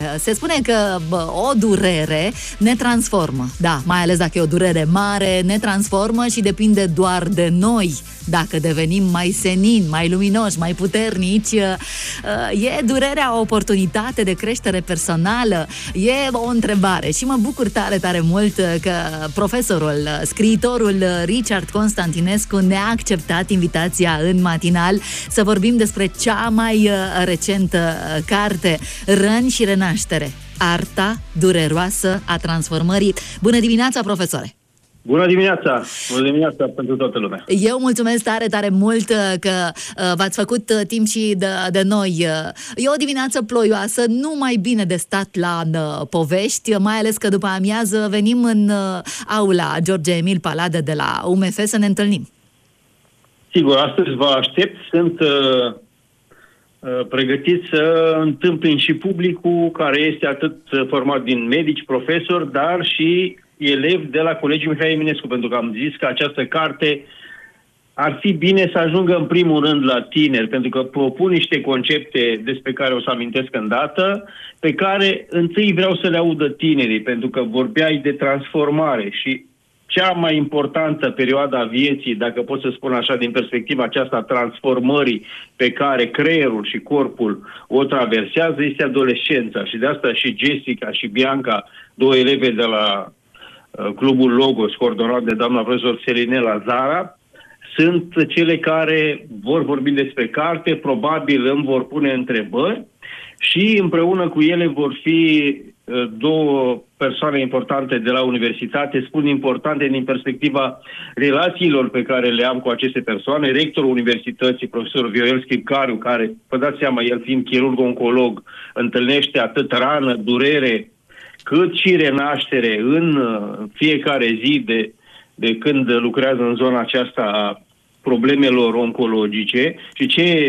Se spune că o durere ne transformă. Da, mai ales dacă e o durere mare, ne transformă și depinde doar de noi. Dacă devenim mai senini, mai luminoși, mai puternici, e durerea o oportunitate de creștere personală? E o întrebare și mă bucur tare, tare mult că profesorul, scriitorul Richard Constantinescu ne-a acceptat invitația în matinal să vorbim despre cea mai recentă carte, Răni și renaștere, arta dureroasă a transformării. Bună dimineața, profesore! Bună dimineața! Bună dimineața pentru toată lumea! Eu mulțumesc tare, tare mult că v-ați făcut timp și de noi. E o dimineață ploioasă, nu mai bine de stat la povești, mai ales că după amiază venim în aula George Emil Palade de la UMF să ne întâlnim. Sigur, astăzi vă aștept. Sunt pregătit să întâmplin și publicul care este atât format din medici, profesori, dar și elevi de la Colegiul Mihai Eminescu, pentru că am zis că această carte ar fi bine să ajungă în primul rând la tineri, pentru că propun niște concepte despre care o să amintesc îndată, pe care întâi vreau să le audă tinerii, pentru că vorbeai de transformare și cea mai importantă perioadă a vieții, dacă pot să spun așa, din perspectiva aceasta a transformării pe care creierul și corpul o traversează, este adolescența. Și de asta și Jessica și Bianca, două eleve de la Clubul Logos, coordonat de doamna profesor Selinela Zara, sunt cele care vor vorbi despre carte, probabil îmi vor pune întrebări și împreună cu ele vor fi două persoane importante de la universitate, spun importante din perspectiva relațiilor pe care le am cu aceste persoane. Rectorul universității, profesorul Viorel Scripcariu, care, vă dați seama, el fiind chirurg-oncolog, întâlnește atât rană, durere, cât și renaștere în fiecare zi de când lucrează în zona aceasta a problemelor oncologice. Și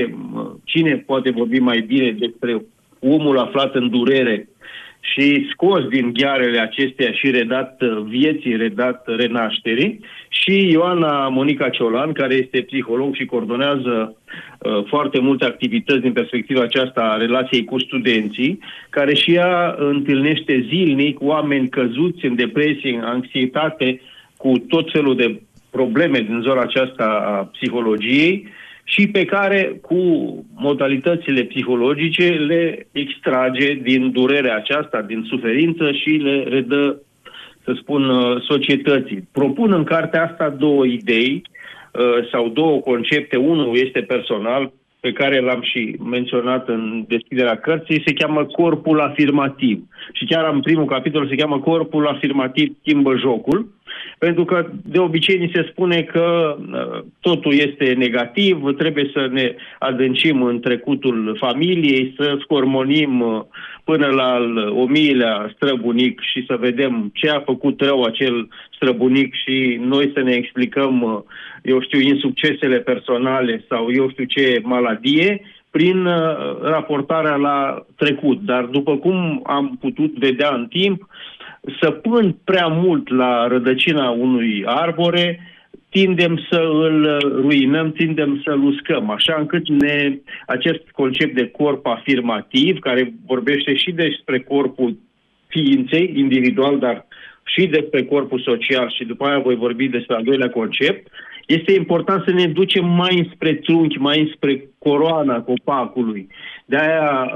cine poate vorbi mai bine despre omul aflat în durere și scos din ghearele acesteia și redat vieții, redat renașterii, și Ioana Monica Ciolan, care este psiholog și coordonează foarte multe activități din perspectiva aceasta a relației cu studenții, care și ea întâlnește zilnic oameni căzuți în depresie, în anxietate, cu tot felul de probleme din zona aceasta a psihologiei și pe care, cu modalitățile psihologice, le extrage din durerea aceasta, din suferință și le redă, să spun, societății. Propun în cartea asta două idei sau două concepte. Unul este personal, pe care l-am și menționat în deschiderea cărții, se cheamă corpul afirmativ. Și chiar în primul capitol se cheamă corpul afirmativ schimbă jocul, pentru că de obicei ni se spune că totul este negativ, trebuie să ne adâncim în trecutul familiei, să scormonim până la al 1000-lea străbunic și să vedem ce a făcut rău acel străbunic și noi să ne explicăm, eu știu, insuccesele personale sau eu știu ce maladie, prin raportarea la trecut. Dar după cum am putut vedea în timp, săpând prea mult la rădăcina unui arbore, tindem să îl ruinăm, tindem să-l uscăm, așa încât acest concept de corp afirmativ, care vorbește și despre corpul ființei individual, dar și despre corpul social, și după aia voi vorbi despre al doilea concept, este important să ne ducem mai înspre trunchi, mai înspre coroana copacului. De-aia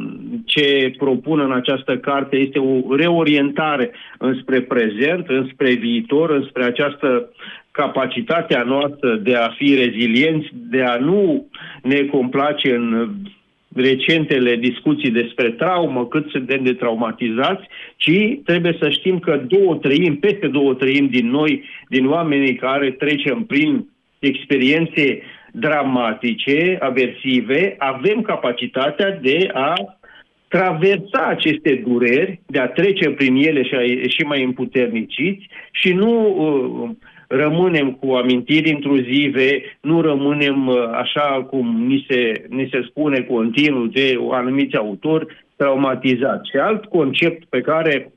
ce propun în această carte este o reorientare înspre prezent, înspre viitor, înspre această capacitate a noastră de a fi rezilienți, de a nu ne complace în recentele discuții despre traumă, cât suntem de traumatizați, ci trebuie să știm că peste două treimi din noi, din oamenii care trecem prin experiențe dramatice, aversive, avem capacitatea de a traversa aceste dureri, de a trece prin ele și a ieși mai împuterniciți și nu rămânem cu amintiri intruzive, nu rămânem așa cum ni se spune continuu de anumiți autori traumatizați. Și alt concept pe care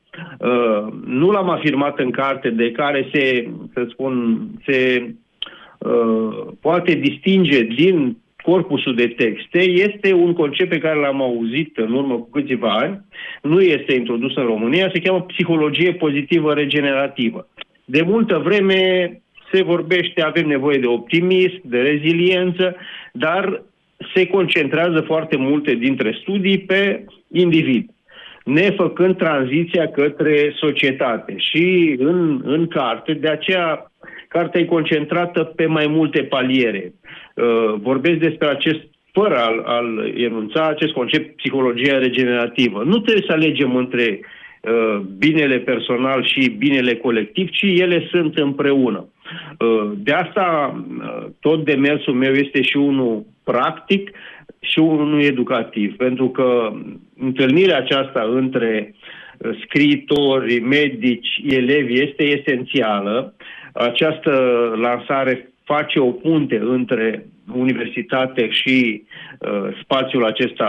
nu l-am afirmat în carte, de care se poate distinge din corpusul de texte este un concept pe care l-am auzit în urmă cu câțiva ani, nu este introdus în România, se cheamă psihologie pozitivă regenerativă. De multă vreme se vorbește, avem nevoie de optimism, de reziliență, dar se concentrează foarte multe dintre studii pe individ, nefăcând tranziția către societate. Și în carte, de aceea cartea e concentrată pe mai multe paliere. Vorbesc despre acest, fără a-l enunța, acest concept psihologia regenerativă. Nu trebuie să alegem între binele personal și binele colectiv, ci ele sunt împreună. De asta tot demersul meu este și unul practic și unul educativ, pentru că întâlnirea aceasta între scriitori, medici, elevi este esențială. Această lansare face o punte între universitate și spațiul acesta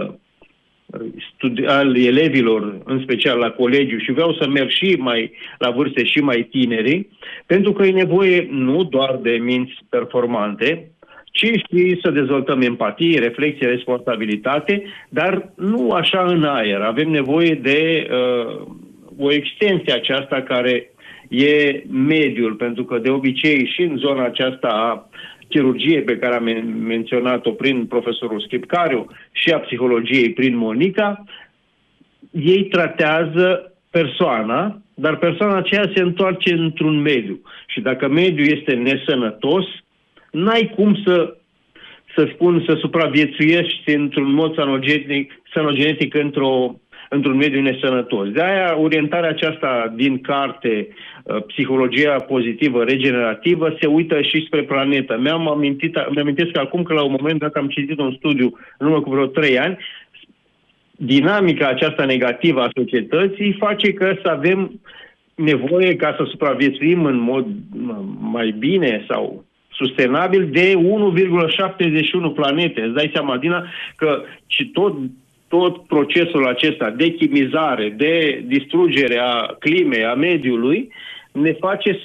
al elevilor, în special la colegiu, și vreau să merg și mai la vârste și mai tineri, pentru că e nevoie nu doar de minți performante, ci și să dezvoltăm empatie, reflexie, responsabilitate, dar nu așa în aer. Avem nevoie de o extensie aceasta care e mediul, pentru că de obicei și în zona aceasta a chirurgiei pe care am menționat-o prin profesorul Schipcariu și a psihologiei prin Monica, ei tratează persoana, dar persoana aceea se întoarce într-un mediu. Și dacă mediul este nesănătos, n-ai cum să supraviețuiești într-un mod sanogenetic într-un mediu nesănătos. De-aia orientarea aceasta din carte, psihologia pozitivă regenerativă, se uită și spre planetă. Mi-amintesc acum că la un moment dat am citit un studiu în urmă cu vreo 3 ani, dinamica aceasta negativă a societății face că să avem nevoie, ca să supraviețuim în mod mai bine sau sustenabil, de 1,71 planete. Îți dai seama, Dina, că și tot procesul acesta de chimizare, de distrugere a climei, a mediului, ne face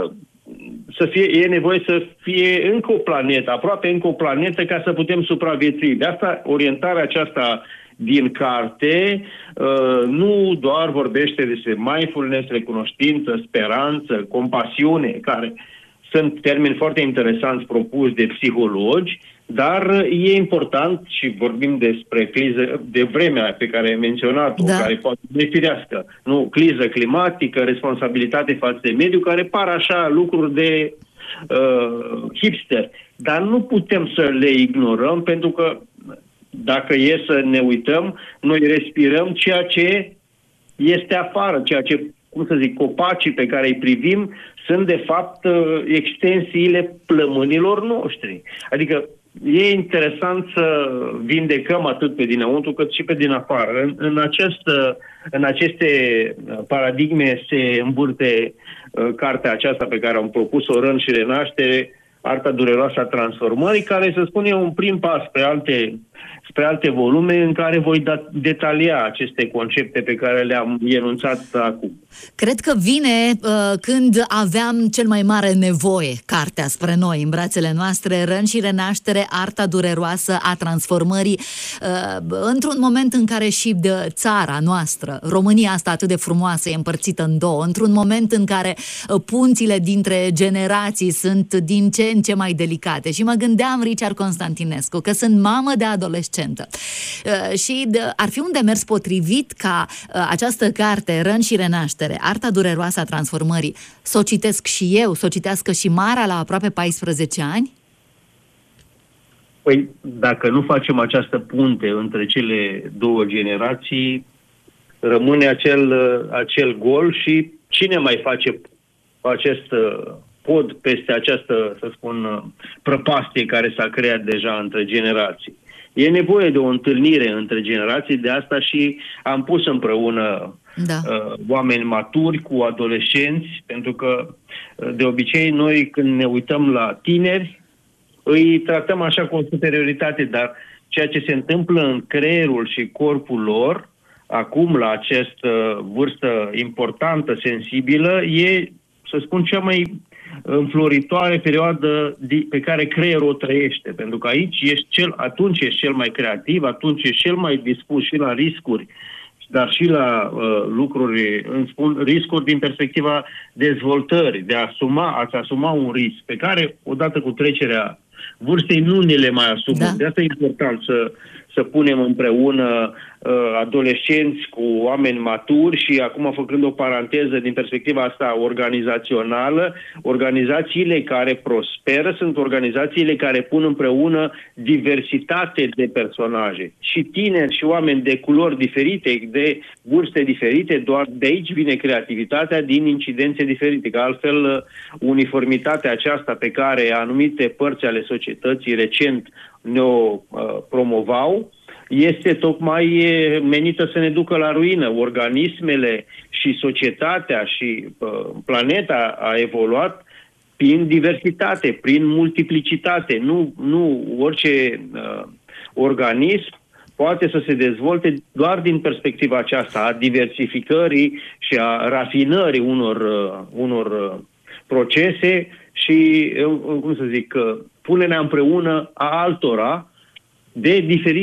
e nevoie să fie încă o planetă, aproape încă o planetă, ca să putem supraviețui. De asta orientarea aceasta din carte nu doar vorbește despre mindfulness, recunoștință, speranță, compasiune, care sunt termeni foarte interesanți propuși de psihologi, dar e important, și vorbim despre criză, de vremea pe care ai menționat-o, da, care poate fi firească, nu, criză climatică, responsabilitate față de mediu, care par așa lucruri de hipster. Dar nu putem să le ignorăm, pentru că dacă e să ne uităm, noi respirăm ceea ce este afară, ceea ce, copacii pe care îi privim sunt de fapt extensiile plămânilor noștri. Adică e interesant să vindecăm atât pe dinăuntru cât și pe din afară. În aceste paradigme se învârte cartea aceasta pe care am propus-o, Răni și renaștere, arta dureroasă a transformării, care, să spun, e un prim pas spre alte volume în care voi detalia aceste concepte pe care le-am enunțat acum. Cred că vine când aveam cel mai mare nevoie cartea spre noi, în brațele noastre, Răni și renaștere, arta dureroasă a transformării, într-un moment în care și de țara noastră, România asta atât de frumoasă, e împărțită în două, într-un moment în care punțile dintre generații sunt din ce în ce mai delicate. Și mă gândeam, Richard Constantinescu, că sunt mamă de adolescentă. Și ar fi un demers potrivit ca această carte, Răni și renaștere, arta dureroasă a transformării, să o citesc și eu, să o citească și Mara la aproape 14 ani? Păi, dacă nu facem această punte între cele două generații, rămâne acel gol și cine mai face acest pod peste această, să spun, prăpastie care s-a creat deja între generații. E nevoie de o întâlnire între generații, de asta și am pus împreună oameni maturi cu adolescenți, pentru că de obicei noi, când ne uităm la tineri, îi tratăm așa cu o superioritate, dar ceea ce se întâmplă în creierul și corpul lor acum, la această vârstă importantă, sensibilă, e, să spun, cea mai înfloritoare perioadă pe care creierul o trăiește, pentru că atunci ești cel mai creativ, atunci ești cel mai dispus și la riscuri, dar și la lucruri, îmi spun, riscuri din perspectiva dezvoltării, a-ți asuma un risc pe care, odată cu trecerea vârstei, nu ne le mai asumăm. Da. De asta e important să punem împreună adolescenți cu oameni maturi și acum, făcând o paranteză din perspectiva asta organizațională, organizațiile care prosperă sunt organizațiile care pun împreună diversitate de personaje. Și tineri și oameni de culori diferite, de vârste diferite, doar de aici vine creativitatea, din incidențe diferite, că altfel uniformitatea aceasta pe care anumite părți ale societății recent ne-o promovau, este tocmai menită să ne ducă la ruină. Organismele și societatea și planeta a evoluat prin diversitate, prin multiplicitate. Nu orice organism poate să se dezvolte doar din perspectiva aceasta a diversificării și a rafinării unor procese și, cum să zic, punerea împreună a altora de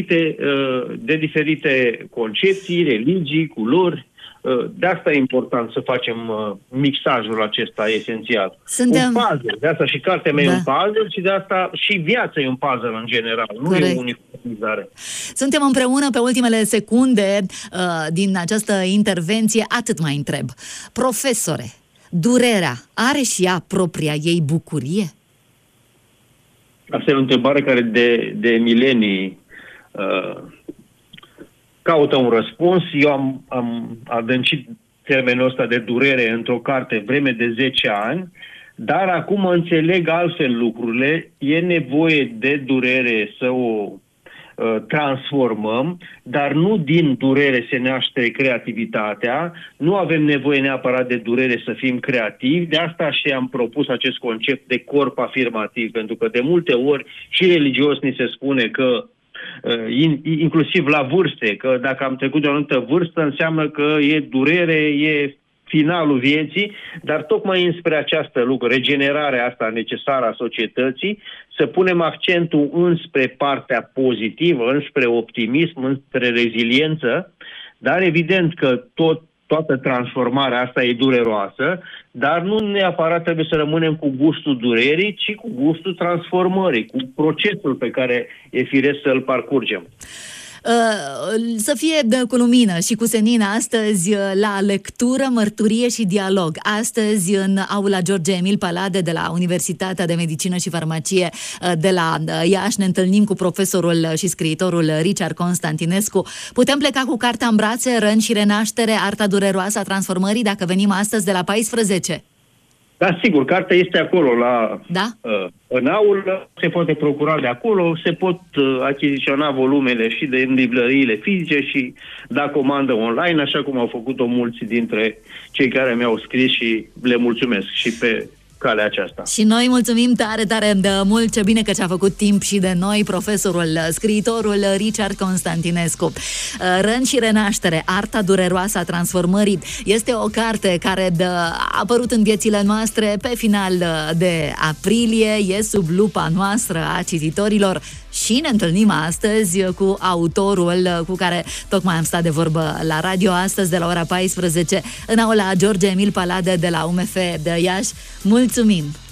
diferite concepții, religii, culori. De asta e important să facem mixajul acesta esențial. Un puzzle. De asta și cartea mea e un puzzle și de asta și viața e un puzzle în general. Nu e o uniformizare. Suntem împreună pe ultimele secunde din această intervenție. Atât mai întreb. Profesore, durerea are și ea propria ei bucurie? Asta e o întrebare care de milenii caută un răspuns. Eu am adâncit termenul ăsta de durere într-o carte vreme de 10 ani, dar acum înțeleg altfel lucrurile. E nevoie de durere să o transformăm, dar nu din durere se naște creativitatea, nu avem nevoie neapărat de durere să fim creativi, de asta și am propus acest concept de corp afirmativ, pentru că de multe ori și religios ni se spune că inclusiv la vârste, că dacă am trecut de o anumită vârstă înseamnă că e durere, e finalul vieții, dar tocmai înspre această lucru, regenerarea asta necesară a societății, să punem accentul înspre partea pozitivă, înspre optimism, înspre reziliență, dar evident că toată transformarea asta e dureroasă, dar nu neapărat trebuie să rămânem cu gustul durerii, ci cu gustul transformării, cu procesul pe care e firesc să-l parcurgem. Să fie cu lumină și cu senin astăzi la lectură, mărturie și dialog. Astăzi în aula George Emil Palade de la Universitatea de Medicină și Farmacie de la Iași ne întâlnim cu profesorul și scriitorul Richard Constantinescu. Putem pleca cu cartea în brațe, Răni și renaștere, arta dureroasă a transformării, dacă venim astăzi de la 14? Da, sigur, cartea este acolo în aulă, se poate procura de acolo, se pot achiziționa volumele și în librăriile fizice și da comandă online, așa cum au făcut-o mulți dintre cei care mi-au scris și le mulțumesc și pe calea aceasta. Și noi mulțumim tare, tare de mult, ce bine că ți-a făcut timp și de noi, profesorul, scriitorul Richard Constantinescu. Răni și renaștere, arta dureroasă a transformării, este o carte care a apărut în viețile noastre pe final de aprilie, e sub lupa noastră a cititorilor și ne întâlnim astăzi cu autorul cu care tocmai am stat de vorbă la radio astăzi de la ora 14 în aula George Emil Palade de la UMF de Iași. Mulțumim!